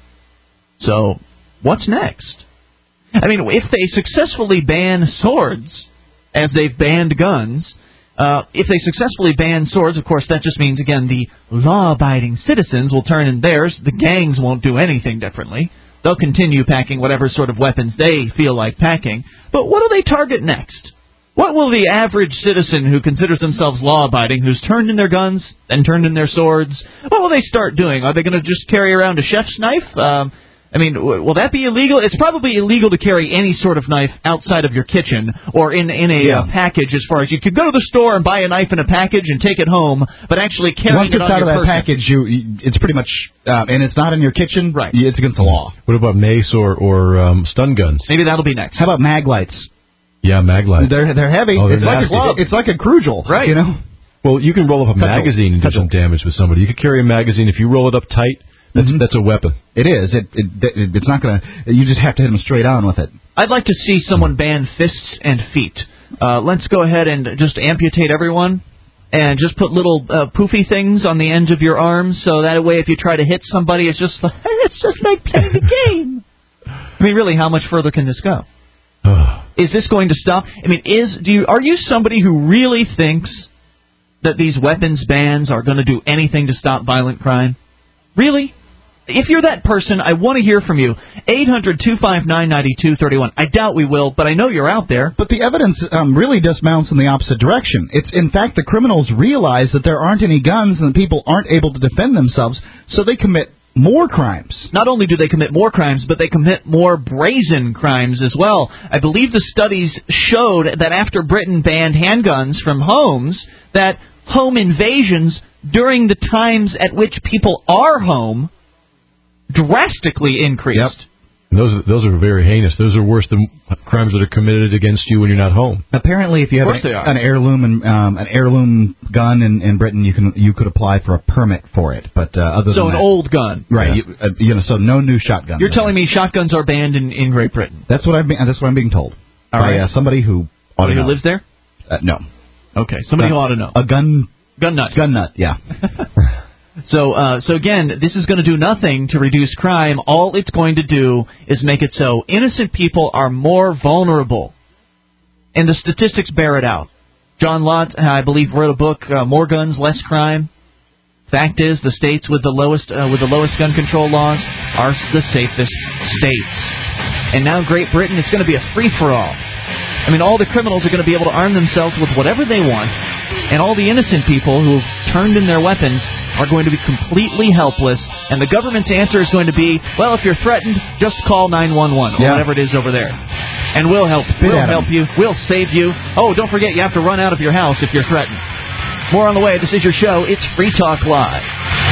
So, what's next? I mean, if they successfully ban swords, as they've banned guns, uh, if they successfully ban swords, of course, that just means, again, the law-abiding citizens will turn in theirs. The gangs won't do anything differently. They'll continue packing whatever sort of weapons they feel like packing. But what do they target next? What will the average citizen who considers themselves law-abiding, who's turned in their guns and turned in their swords, what will they start doing? Are they going to just carry around a chef's knife? Um, I mean, w- will that be illegal? It's probably illegal to carry any sort of knife outside of your kitchen or in in a Yeah. uh, package. As far as you could go to the store and buy a knife in a package and take it home, but actually carrying Once it it's on out your of that person. package, you, you it's pretty much, uh, and it's not in your kitchen, right? It's against the law. What about mace or or um, stun guns? Maybe that'll be next. How about mag lights? Yeah, mag lights. They're they're heavy. Oh, they're it's like nasty. a, it's like a crucial, right? You know. Well, you can roll up a Cudgel. magazine and do some damage with somebody. You could carry a magazine if you roll it up tight. That's that's a weapon. It is. It, it, it it's not gonna. You just have to hit them straight on with it. I'd like to see someone ban fists and feet. Uh, let's go ahead and just amputate everyone and just put little uh, poofy things on the ends of your arms, so that way if you try to hit somebody, it's just like, it's just like playing the game. I mean, really, how much further can this go? Is this going to stop? I mean, is do you are you somebody who really thinks that these weapons bans are going to do anything to stop violent crime? Really? If you're that person, I want to hear from you. eight hundred two five nine nine two three one. I doubt we will, but I know you're out there. But the evidence um, really dismounts in the opposite direction. It's in fact the criminals realize that there aren't any guns and the people aren't able to defend themselves, so they commit more crimes. Not only do they commit more crimes, but they commit more brazen crimes as well. I believe the studies showed that after Britain banned handguns from homes, that home invasions during the times at which people are home drastically increased. Yep. And those are, those are very heinous. Those are worse than crimes that are committed against you when you're not home. Apparently, if you have Of course an, they are. an heirloom and um, an heirloom gun in, in Britain, you can you could apply for a permit for it. But uh, other So than an that, old gun. right? Yeah. You, uh, you know, so no new shotguns. You're telling me shotguns are banned in, in Great Britain? That's what I've been. That's what I'm being told All by right. uh, somebody who ought to Somebody who know. lives there? Uh, no. Okay, somebody Gun- who ought to know. A gun. Gun nut. Gun nut. Yeah. So, uh, so again, this is going to do nothing to reduce crime. All it's going to do is make it so innocent people are more vulnerable, and the statistics bear it out. John Lott, I believe, wrote a book, uh, "More Guns, Less Crime." Fact is, the states with the lowest uh, with the lowest gun control laws are the safest states. And now Great Britain is going to be a free-for-all. I mean, all the criminals are going to be able to arm themselves with whatever they want, and all the innocent people who've turned in their weapons are going to be completely helpless, and the government's answer is going to be, well, if you're threatened, just call nine one one, or Yeah. whatever it is over there. And we'll help, Spit we'll at 'em. help you, we'll save you. Oh, don't forget, you have to run out of your house if you're threatened. More on the way. This is your show. It's Free Talk Live.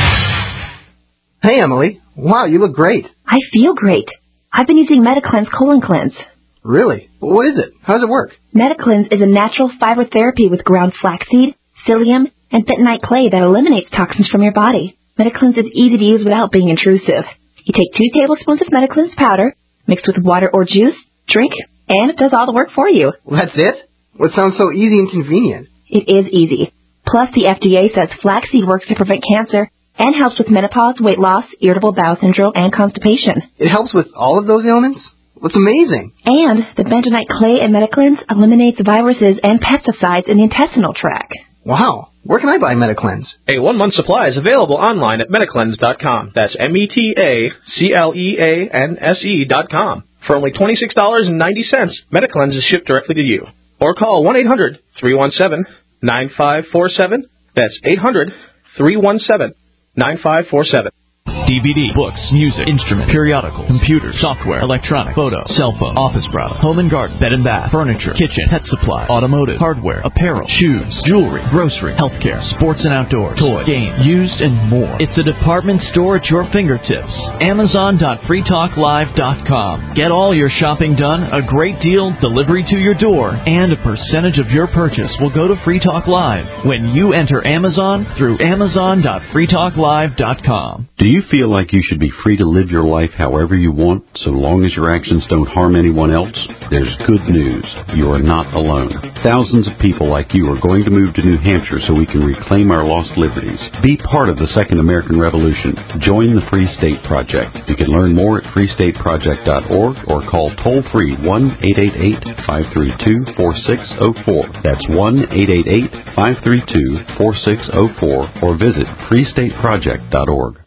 Hey, Emily. Wow, you look great. I feel great. I've been using MetaCleanse Colon Cleanse. Really? What is it? How does it work? MetaCleanse is a natural fiber therapy with ground flaxseed, psyllium, and bentonite clay that eliminates toxins from your body. MetaCleanse is easy to use without being intrusive. You take two tablespoons of MetaCleanse powder, mix with water or juice, drink, and it does all the work for you. Well, that's it? Well, it sounds so easy and convenient. It is easy. Plus, the F D A says flaxseed works to prevent cancer and helps with menopause, weight loss, irritable bowel syndrome, and constipation. It helps with all of those ailments? That's amazing. And the bentonite clay in MetaCleanse eliminates viruses and pesticides in the intestinal tract. Wow. Where can I buy MetaCleanse? A one-month supply is available online at metacleanse dot com. That's M E T A C L E A N S E dot com. For only twenty-six dollars and ninety cents, MetaCleanse is shipped directly to you. Or call one eight hundred three one seven nine five four seven. That's eight hundred three one seven nine five four seven. D V D, books, music, instruments, periodicals, computers, software, electronic, photo, cell phone, office product, home and garden, bed and bath, furniture, kitchen, pet supply, automotive, hardware, apparel, shoes, jewelry, grocery, healthcare, sports and outdoors, toys, games, used, and more. It's a department store at your fingertips. Amazon dot free talk live dot com. Get all your shopping done, a great deal, delivery to your door, and a percentage of your purchase will go to Free Talk Live when you enter Amazon through Amazon dot free talk live dot com. Do you feel like you should be free to live your life however you want, so long as your actions don't harm anyone else? There's good news. You are not alone. Thousands of people like you are going to move to New Hampshire so we can reclaim our lost liberties. Be part of the Second American Revolution. Join the Free State Project. You can learn more at free state project dot org or call toll-free one eight eight eight five three two four six zero four. That's one eight eight eight five three two four six zero four or visit free state project dot org.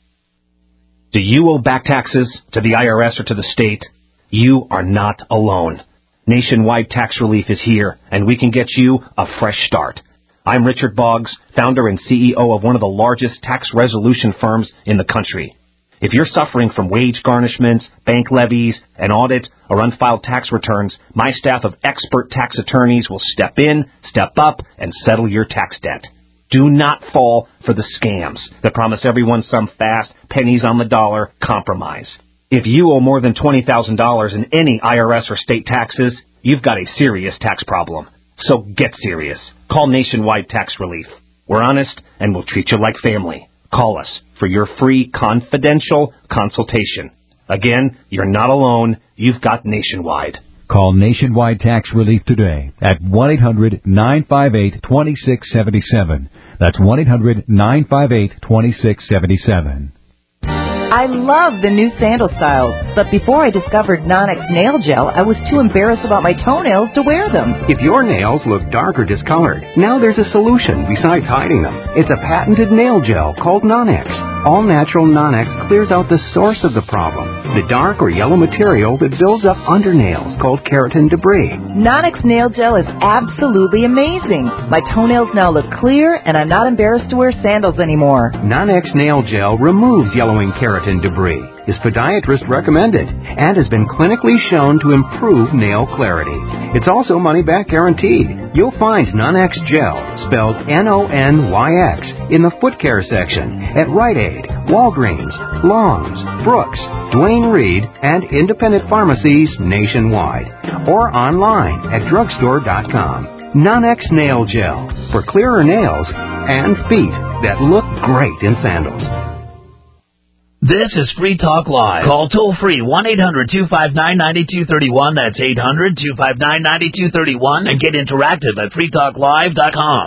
Do you owe back taxes to the I R S or to the state? You are not alone. Nationwide tax relief is here, and we can get you a fresh start. I'm Richard Boggs, founder and C E O of one of the largest tax resolution firms in the country. If you're suffering from wage garnishments, bank levies, an audit, or unfiled tax returns, my staff of expert tax attorneys will step in, step up, and settle your tax debt. Do not fall for the scams that promise everyone some fast, pennies on the dollar compromise. If you owe more than twenty thousand dollars in any I R S or state taxes, you've got a serious tax problem. So get serious. Call Nationwide Tax Relief. We're honest, and we'll treat you like family. Call us for your free confidential consultation. Again, you're not alone. You've got Nationwide. Call Nationwide Tax Relief today at one eight hundred nine five eight two six seven seven. That's one eight hundred nine five eight two six seven seven. I love the new sandal styles, but before I discovered Nonex Nail Gel, I was too embarrassed about my toenails to wear them. If your nails look dark or discolored, now there's a solution besides hiding them. It's a patented nail gel called Nonex. All-natural Nonex clears out the source of the problem, the dark or yellow material that builds up under nails called keratin debris. Nonex Nail Gel is absolutely amazing. My toenails now look clear, and I'm not embarrassed to wear sandals anymore. Nonex Nail Gel removes yellowing keratin debris, is podiatrist recommended, and has been clinically shown to improve nail clarity. It's also money-back guaranteed. You'll find Nonex Gel, spelled N O N Y X, in the foot care section at Rite Aid, Walgreens, Long's, Brooks, Duane Reade, and independent pharmacies nationwide, or online at drugstore dot com. Nonex Nail Gel, for clearer nails and feet that look great in sandals. This is Free Talk Live. Call toll-free one eight hundred two five nine nine two three one. That's eight hundred two five nine nine two three one. And get interactive at free talk live dot com.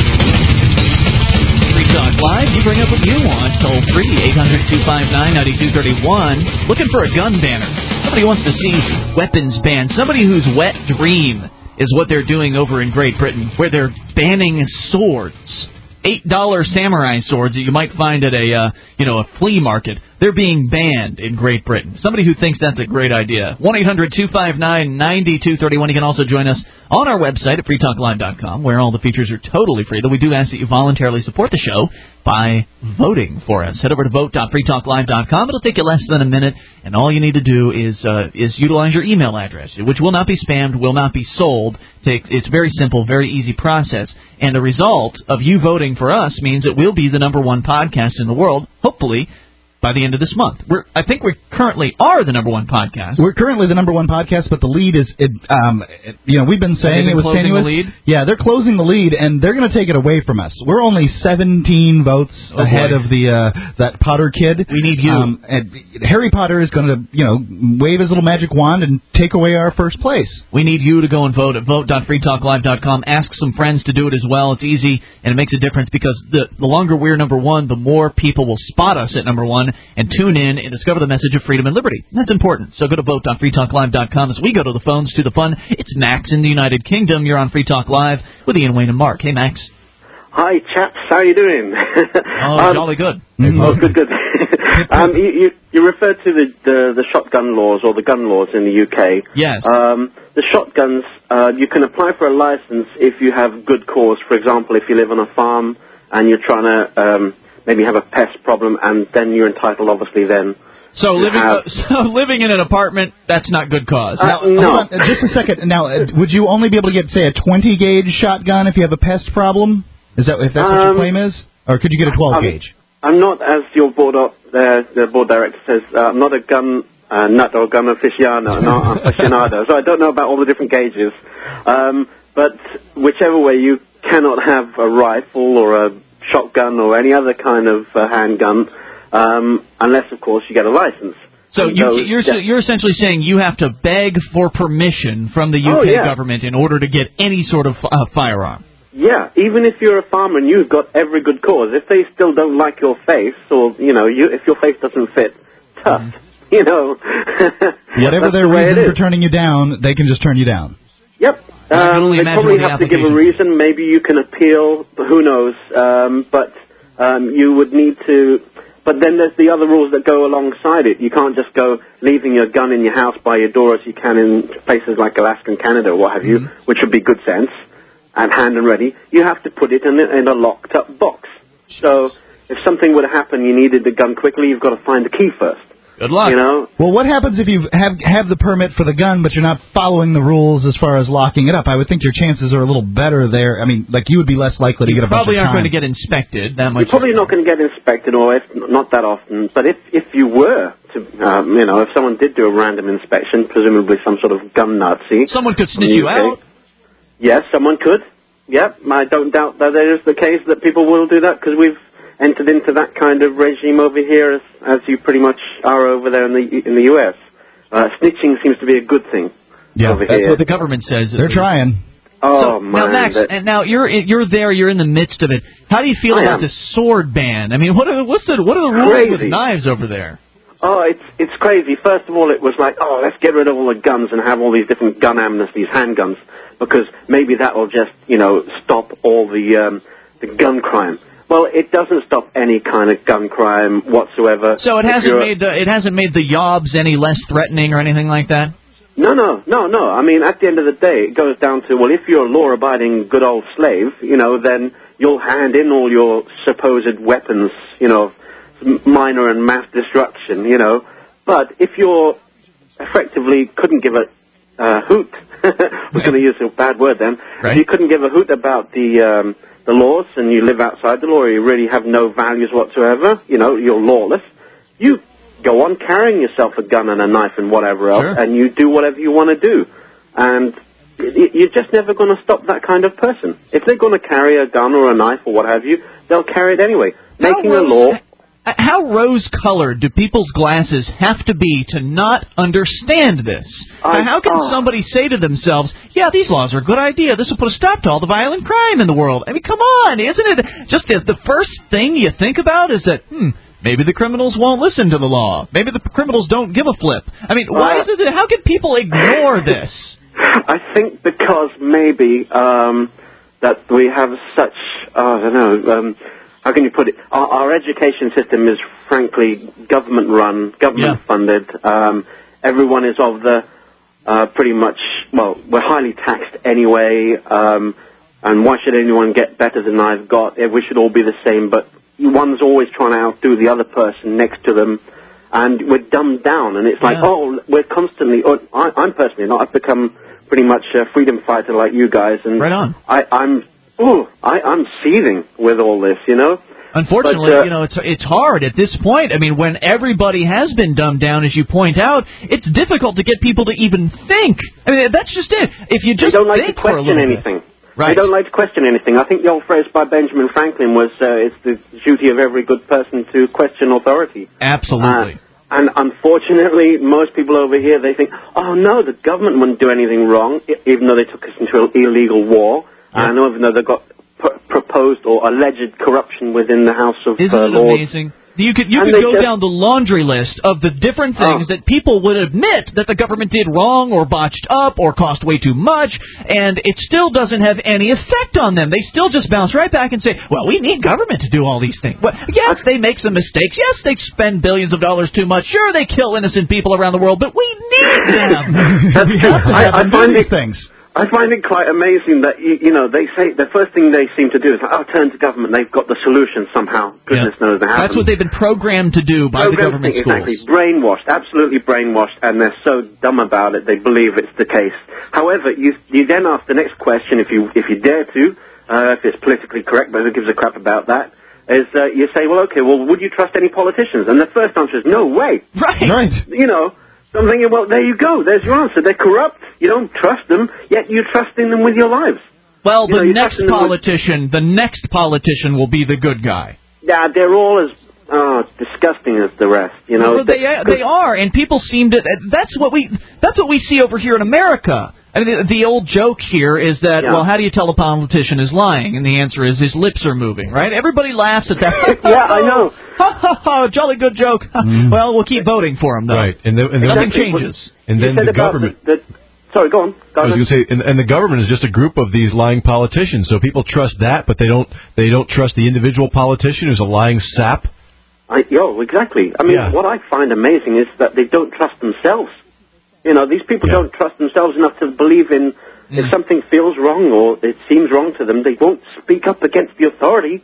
Free Talk Live, you bring up what you want. Toll-free, eight hundred two five nine nine two three one. Looking for a gun banner. Somebody wants to see weapons banned. Somebody whose wet dream is what they're doing over in Great Britain, where they're banning swords. eight dollar samurai swords that you might find at a uh, you know a flea market. They're being banned in Great Britain. Somebody who thinks that's a great idea. one eight hundred two five nine nine two three one. You can also join us on our website at free talk live dot com, where all the features are totally free, though we do ask that you voluntarily support the show by voting for us. Head over to vote dot free talk live dot com. It'll take you less than a minute, and all you need to do is uh, is utilize your email address, which will not be spammed, will not be sold. It's very simple, very easy process. And the result of you voting for us means that we'll be the number one podcast in the world, hopefully, by the end of this month. We're, I think we currently are the number one podcast. We're currently the number one podcast, but the lead is, it, um, it, you know, we've been saying been it was closing tenuous. The lead? Yeah, they're closing the lead, and they're going to take it away from us. We're only seventeen votes oh ahead boy. of the uh, that Potter kid. We need you. Um, and Harry Potter is going to, you know, wave his little magic wand and take away our first place. We need you to go and vote at vote dot free talk live dot com. Ask some friends to do it as well. It's easy, and it makes a difference because the, the longer we're number one, the more people will spot us at number one and tune in and discover the message of freedom and liberty. That's important. So go to vote dot free talk live dot com as we go to the phones to the fun. It's Max in the United Kingdom. You're on Free Talk Live with Ian, Wayne, and Mark. Hey, Max. Hi, chaps. How are you doing? Oh, um, jolly good. Mm-hmm. Oh, good, good. um, you, you, you referred to the, the, the shotgun laws or the gun laws in the U K. Yes. Um, the shotguns, uh, you can apply for a license if you have good cause. For example, if you live on a farm and you're trying to um, maybe have a pest problem, and then you're entitled, obviously, then. So living have, uh, so living in an apartment, that's not good cause. Uh, Now, no. hold on, just a second. Now, uh, would you only be able to get, say, a twenty gauge shotgun if you have a pest problem? Is that if that's what your Um, claim is, or could you get a twelve gauge? I'm not, as your board op, uh, the board director says, uh, I'm not a gun uh, nut or gun aficionado, no, aficionado, so I don't know about all the different gauges. Um, but whichever way, you cannot have a rifle or a shotgun or any other kind of uh, handgun, um, unless, of course, you get a license. So And you, those- you're yeah. you're essentially saying you have to beg for permission from the U K Oh, yeah. government in order to get any sort of uh, firearm. Yeah, even if you're a farmer and you've got every good cause, if they still don't like your face, or, you know, you, if your face doesn't fit, tough, Mm. you know. Whatever That's their the way it reason is. for turning you down, they can just turn you down. Yep. I can Um, only they imagine probably what the have to give a application- reason. Maybe you can appeal, who knows. Um, but um, you would need to... But then there's the other rules that go alongside it. You can't just go leaving your gun in your house by your door as you can in places like Alaska and Canada or what have you, which would be good sense, and hand and ready. You have to put it in a, in a locked-up box. So if something would happen, you needed the gun quickly, you've got to find the key first. Good luck. You know? Well, what happens if you have have the permit for the gun, but you're not following the rules as far as locking it up? I would think your chances are a little better there. I mean, like you would be less likely to You get a bunch probably of aren't time. going to get inspected that much. You're probably not going to get inspected, or if not that often. But if if you were to, um, you know, if someone did do a random inspection, presumably some sort of gun Nazi, someone could snitch you out. Yes, someone could. Yep, I don't doubt that it is the case that people will do that because we've entered into that kind of regime over here, as, as you pretty much are over there in the in the U S. Uh, snitching seems to be a good thing. Yeah, over that's here. what the government says. They're trying. Oh so, man! Now, Max, that- and now you're you're there. You're in the midst of it. How do you feel I about am. this sword ban? I mean, what are what's the what are the rules Crazy. with knives over there? Oh, it's it's crazy. First of all, it was like, oh, let's get rid of all the guns and have all these different gun amnesties, handguns, because maybe that will just, you know, stop all the um, the gun crime. Well, it doesn't stop any kind of gun crime whatsoever. So it If hasn't you're- made the it hasn't made the yobs any less threatening or anything like that. No, no, no, no. I mean, at the end of the day, it goes down to, well, if you're a law-abiding good old slave, you know, then you'll hand in all your supposed weapons, you know, minor and mass destruction, you know. But if you're effectively couldn't give a uh, hoot, I was going to use a bad word then, Right. if you couldn't give a hoot about the um, the laws and you live outside the law or you really have no values whatsoever, you know, you're lawless, you go on carrying yourself a gun and a knife and whatever else, Sure. and you do whatever you want to do. And y- y- you're just never going to stop that kind of person. If they're going to carry a gun or a knife or what have you, they'll carry it anyway. Making a rose- law... Uh, How rose-colored do people's glasses have to be to not understand this? I- Now, how can oh. somebody say to themselves, yeah, these laws are a good idea. This will put a stop to all the violent crime in the world. I mean, come on. Isn't it just the, the first thing you think about is that, hmm, maybe the criminals won't listen to the law. Maybe the criminals don't give a flip. I mean, why Uh, is it that, how can people ignore this? I think because maybe um, that we have such, uh, I don't know, um, how can you put it? Our, our education system is frankly government run, government funded. Um, everyone is of the uh, pretty much, well, we're highly taxed anyway, um, and why should anyone get better than I've got? We should all be the same, but one's always trying to outdo the other person next to them. And we're dumbed down, and it's like, Yeah. oh, we're constantly. Or I, I'm personally not. I've become pretty much a freedom fighter like you guys, and Right on. I, I'm, ooh, I, I'm seething with all this, you know. Unfortunately, But, uh, you know, it's it's hard at this point. I mean, when everybody has been dumbed down, as you point out, it's difficult to get people to even think. I mean, that's just it. If you just They don't like think to for a question little anything. bit. Right. They don't like to question anything. I think the old phrase by Benjamin Franklin was, uh, "It's the duty of every good person to question authority." Absolutely. Uh, and unfortunately, most people over here, they think, oh, no, the government wouldn't do anything wrong, e- even though they took us into an illegal war, and even though they've got pr- proposed or alleged corruption within the House of Isn't uh, it Lords. amazing? You could you And could they go just- down the laundry list of the different things Oh. that people would admit that the government did wrong or botched up or cost way too much, and it still doesn't have any effect on them. They still just bounce right back and say, well, we need government to do all these things. Well, yes, they make some mistakes. Yes, they spend billions of dollars too much. Sure, they kill innocent people around the world, but we need them. That's- have to I, have I them do find these it, things. I find it quite amazing that, you, you know, they say, the first thing they seem to do is, oh, turn to government, they've got the solution somehow. Goodness knows they haven't. That's what they've been programmed to do by the Programmed government to- schools. Exactly, brainwashed, absolutely brainwashed, and they're so dumb about it, they believe it's the case. However, you, you then ask the next question, if you, if you dare to, uh, if it's politically correct, but who gives a crap about that, is uh, you say, well, okay, well, would you trust any politicians? And the first answer is, no way. Right. Right. You know, so I'm thinking, well, there you go. There's your answer. They're corrupt. You don't trust them, yet you're trusting them with your lives. Well, You know, the you're next trusting them with- politician, the next politician will be the good guy. Yeah, they're all as uh, disgusting as the rest. You know, Well, they they are, and people seem to. That's what we that's what we see over here in America. I mean, the, the old joke here is that, Yeah. well, how do you tell a politician is lying? And the answer is his lips are moving, right? Everybody laughs at that. Yeah, I know. Ha ha ha! Jolly good joke. Well, we'll keep voting for him, though. Right, and, the, and then Nothing Exactly. changes. and You then said the about government. The, the, sorry, go on. Go I was on. going to say, and, and the government is just a group of these lying politicians. So people trust that, but they don't. They don't trust the individual politician who's a lying sap. I, yo, exactly. I mean, Yeah. what I find amazing is that they don't trust themselves. You know, these people Yeah. don't trust themselves enough to believe in if something feels wrong or it seems wrong to them, they won't speak up against the authority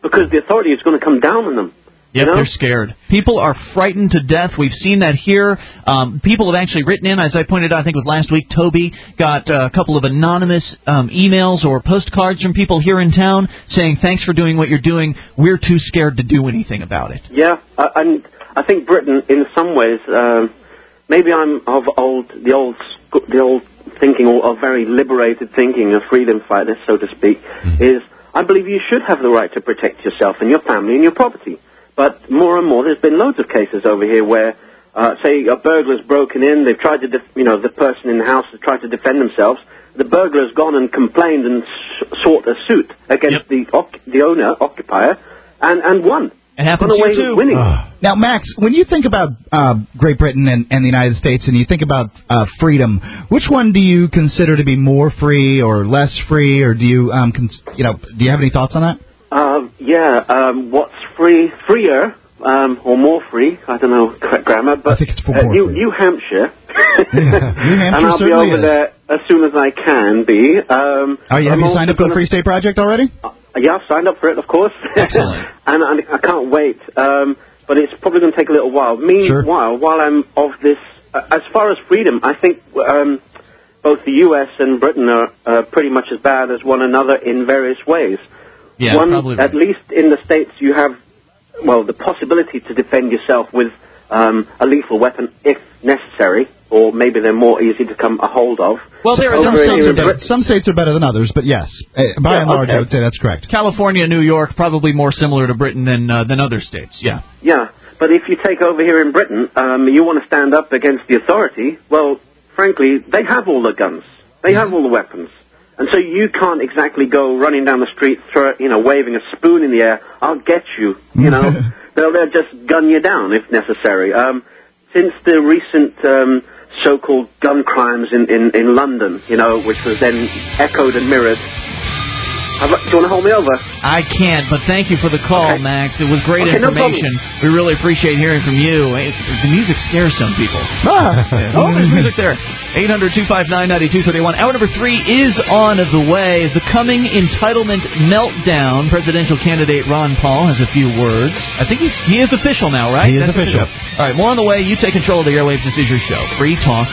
because the authority is going to come down on them. Yep, you know? They're scared. People are frightened to death. We've seen that here. Um, people have actually written in, as I pointed out, I think it was last week, Toby got uh, a couple of anonymous um, emails or postcards from people here in town saying, thanks for doing what you're doing. We're too scared to do anything about it. Yeah, uh, and I think Britain, in some ways, uh, maybe I'm of old, the old, sc- the old thinking, or, or very liberated thinking of freedom fighters, so to speak, mm-hmm. is I believe you should have the right to protect yourself and your family and your property. But more and more, there's been loads of cases over here where, uh, say, a burglar's broken in, they've tried to, def- you know, the person in the house has tried to defend themselves. The burglar's gone and complained and s- sought a suit against yep. the oc- the owner, occupier, and, and won. It happens away here, too. Winning. Now, Max, when you think about uh, Great Britain and, and the United States, and you think about uh, freedom, which one do you consider to be more free or less free, or do you, um, cons- you know, do you have any thoughts on that? Uh, yeah, um, what's free, freer, um, or more free, I don't know correct grammar, but I think it's for uh, more New, free. New Hampshire, yeah, New Hampshire and I'll be over is. there as soon as I can be. Um, oh, yeah, have I'm you signed up for the Free State Project already? Uh, yeah, I've signed up for it, of course. Excellent. and I, I can't wait, um, but it's probably going to take a little while. Meanwhile, sure. while I'm of this, uh, as far as freedom, I think um, both the U S and Britain are uh, pretty much as bad as one another in various ways. Yeah, One, probably. At least in the States, you have, well, the possibility to defend yourself with um, a lethal weapon if necessary, or maybe they're more easy to come a hold of. Well, there are some, some states states, are better, some states are better than others, but yes, uh, by yeah, and large, okay. I would say that's correct. California, New York, probably more similar to Britain than uh, than other states. Yeah. Yeah, but if you take over here in Britain, um, you want to stand up against the authority. Well, frankly, they have all the guns, they have all the weapons. And so you can't exactly go running down the street, throw, you know, waving a spoon in the air. I'll get you. You know, they'll, they'll just gun you down if necessary. Um, since the recent um, so-called gun crimes in, in, in London, you know, which was then echoed and mirrored. I'd like, do you want to hold me over? I can't, but thank you for the call, okay. Max. It was great okay, information. No we really appreciate hearing from you. The music scares some people. Ah. Oh, there's music there. eight hundred two five nine nine two three one. Hour number three is on the way. The coming entitlement meltdown. Presidential candidate Ron Paul has a few words. I think he's, he is official now, right? He is That's official. official. All right, more on the way. You take control of the airwaves. This is your show. Free Talk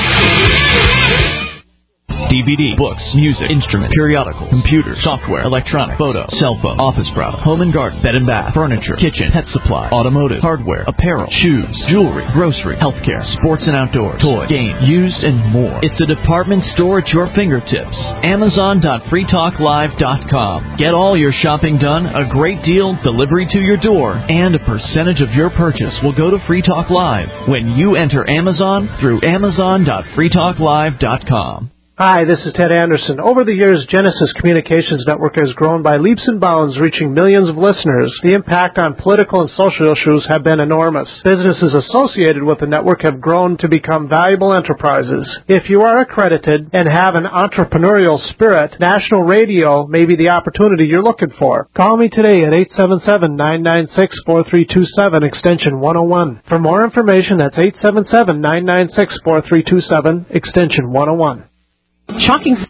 Live. D V D, books, music, instruments, periodicals, computers, software, electronic, photo, cell phone, office product, home and garden, bed and bath, furniture, kitchen, pet supply, automotive, hardware, apparel, shoes, jewelry, grocery, healthcare, sports and outdoors, toys, games, used, and more. It's a department store at your fingertips. Amazon dot free talk live dot com. Get all your shopping done, a great deal, delivery to your door, and a percentage of your purchase will go to Free Talk Live when you enter Amazon through Amazon dot free talk live dot com. Hi, this is Ted Anderson. Over the years, Genesis Communications Network has grown by leaps and bounds, reaching millions of listeners. The impact on political and social issues have been enormous. Businesses associated with the network have grown to become valuable enterprises. If you are accredited and have an entrepreneurial spirit, national radio may be the opportunity you're looking for. Call me today at eight seven seven, nine nine six, four three two seven, extension one oh one. For more information, that's eight seven seven, nine nine six, four three two seven, extension one oh one. Shocking